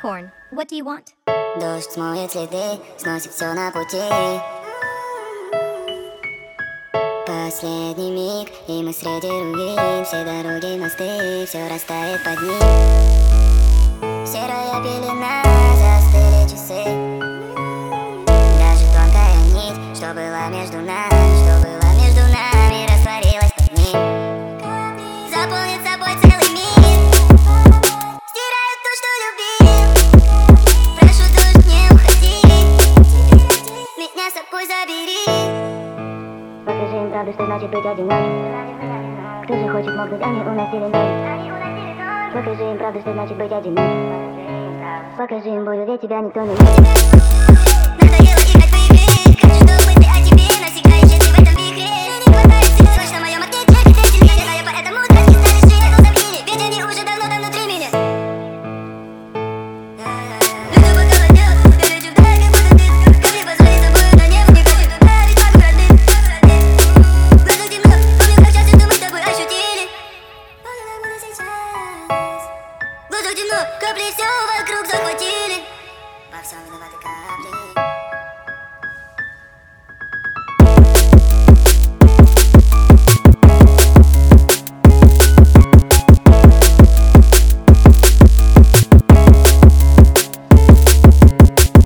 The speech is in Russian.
Unicorn, what do you want? Дождь смоет следы, сносит все на пути. Последний миг, и мы среди руин. Все дороги, мосты, все растает под ним. Серая пелена, застыли часы. Даже тонкая нить, что была между нами, растворилась под ним. Заполнит собой целый мир, стирает то, что любил. Прошу, дождь, не уходи, меня с собой забери. Покажи им правду, что значит быть одиноким. Кто же хочет мокнуть, они уносили ноги. Покажи им правду, что значит быть одиноким. Покажи им болью, ведь тебя никто не видит. Надоело играть в игры, хочу, чтобы мысли о тебе навсегда исчезли в этом вихре. Не хватает сил, срочно в моем окне джекет, эти львы. Я поэтому зрачки стали шире, но забили, ведь они уже давно там внутри меня. Люблю пока ловил, я лечу вдаль, как будто ты. Ко мне позвони с собой на небо, не хочу туда, ведь папа родных. В глазах темно, помню, как часто мы с тобой ощутили. Помню, как было сейчас. В глазах темно, капли все вокруг захватили. Во всем виноваты капли.